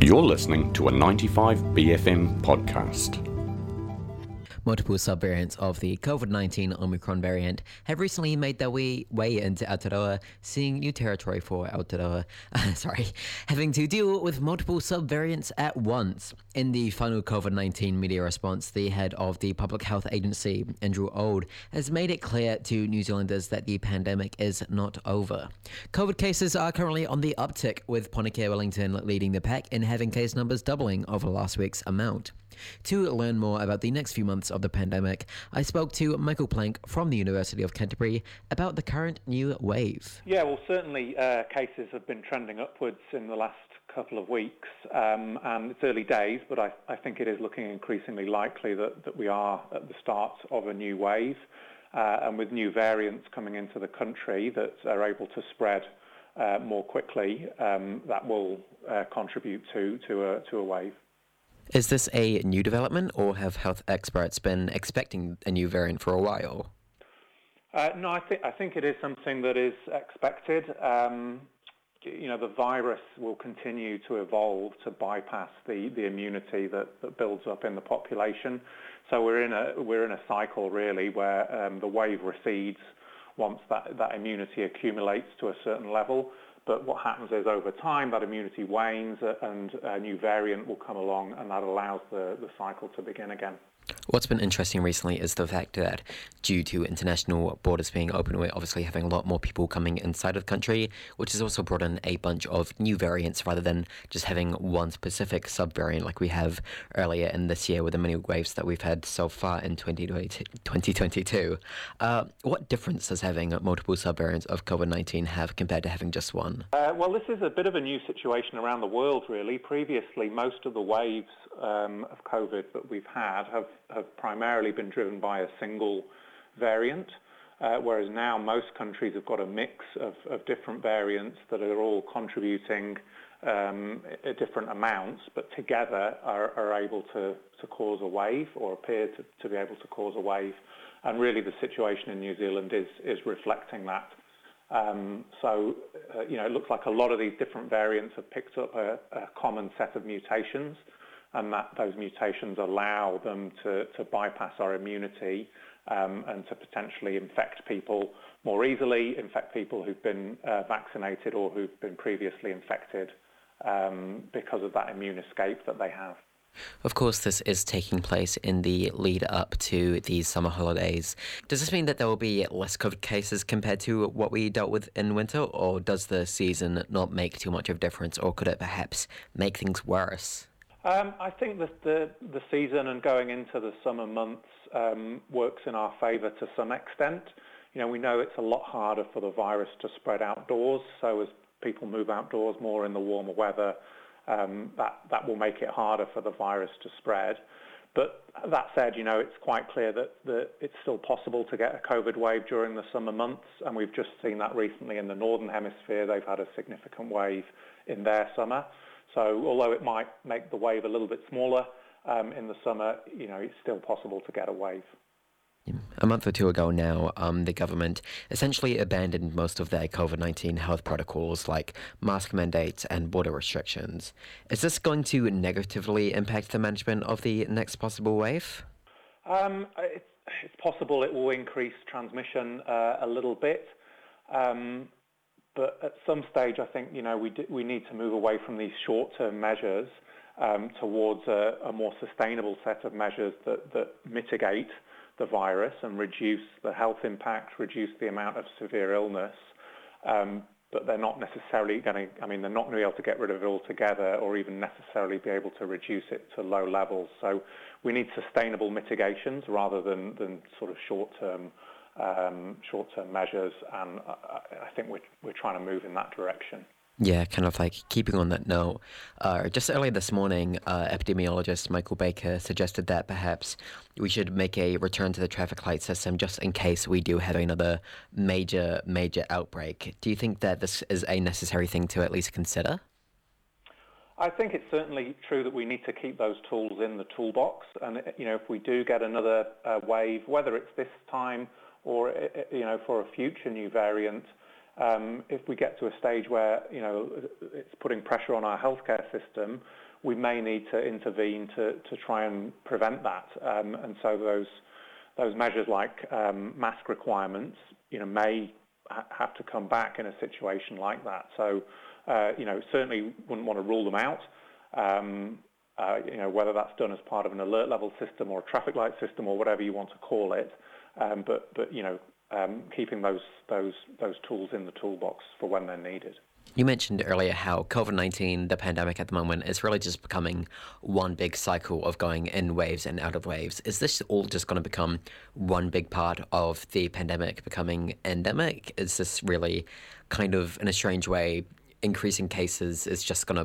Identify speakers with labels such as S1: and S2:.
S1: You're listening to a 95BFM podcast.
S2: Multiple subvariants of the COVID-19 Omicron variant have recently made their way into Aotearoa, seeing new territory for Aotearoa. Having to deal with multiple subvariants at once. In the final COVID-19 media response, the head of the Public Health Agency, Andrew Old, has made it clear to New Zealanders that the pandemic is not over. COVID cases are currently on the uptick, with Ponecare Wellington leading the pack in having case numbers doubling over last week's amount. To learn more about the next few months of the pandemic, I spoke to Michael Plank from the University of Canterbury about the current new wave.
S3: Yeah, well, certainly cases have been trending upwards in the last couple of weeks, and it's early days, but I think it is looking increasingly likely that we are at the start of a new wave, and with new variants coming into the country that are able to spread more quickly, that will contribute to a wave.
S2: Is this a new development, or have health experts been expecting a new variant for a while?
S3: No, I think it is something that is expected. The virus will continue to evolve to bypass the immunity that builds up in the population. So we're in a cycle really where the wave recedes once that immunity accumulates to a certain level. But what happens is over time that immunity wanes and a new variant will come along, and that allows the cycle to begin again.
S2: What's been interesting recently is the fact that due to international borders being open, we're obviously having a lot more people coming inside of the country, which has also brought in a bunch of new variants rather than just having one specific subvariant like we have earlier in this year with the many waves that we've had so far in 2022. What difference does having multiple subvariants of COVID-19 have compared to having just one?
S3: Well, this is a bit of a new situation around the world, really. Previously, most of the waves of COVID that we've had have primarily been driven by a single variant, whereas now most countries have got a mix of different variants that are all contributing at different amounts, but together are able to cause a wave, or appear to be able to cause a wave. And really the situation in New Zealand is reflecting that. It looks like a lot of these different variants have picked up a common set of mutations, and that those mutations allow them to bypass our immunity and to potentially infect people more easily, infect people who've been vaccinated or who've been previously infected because of that immune escape that they have.
S2: Of course, this is taking place in the lead up to the summer holidays. Does this mean that there will be less COVID cases compared to what we dealt with in winter, or does the season not make too much of a difference, or could it perhaps make things worse?
S3: I think that the season and going into the summer months works in our favour to some extent. We know it's a lot harder for the virus to spread outdoors, so as people move outdoors more in the warmer weather, that will make it harder for the virus to spread. But that said, it's quite clear that it's still possible to get a COVID wave during the summer months, and we've just seen that recently in the Northern Hemisphere. They've had a significant wave in their summer. So although it might make the wave a little bit smaller in the summer, it's still possible to get a wave.
S2: A month or two ago now, the government essentially abandoned most of their COVID-19 health protocols like mask mandates and border restrictions. Is this going to negatively impact the management of the next possible wave?
S3: It's possible it will increase transmission a little bit. But at some stage, I think, we need to move away from these short-term measures towards a more sustainable set of measures that mitigate the virus and reduce the health impact, reduce the amount of severe illness. But they're not necessarily they're not going to be able to get rid of it altogether, or even necessarily be able to reduce it to low levels. So we need sustainable mitigations rather than sort of short-term measures, and I think we're trying to move in that direction.
S2: Yeah, kind of like keeping on that note, just earlier this morning, epidemiologist Michael Baker suggested that perhaps we should make a return to the traffic light system just in case we do have another major outbreak. Do you think that this is a necessary thing to at least consider?
S3: I think it's certainly true that we need to keep those tools in the toolbox, and if we do get another wave, whether it's this time or for a future new variant, if we get to a stage where, it's putting pressure on our healthcare system, we may need to intervene to try and prevent that. And so those measures like mask requirements, may have to come back in a situation like that. So, certainly wouldn't want to rule them out. Whether that's done as part of an alert level system or a traffic light system or whatever you want to call it, but keeping those tools in the toolbox for when they're needed.
S2: You mentioned earlier how COVID-19, the pandemic at the moment, is really just becoming one big cycle of going in waves and out of waves. Is this all just going to become one big part of the pandemic becoming endemic? Is this really kind of, in a strange way, increasing cases is just going to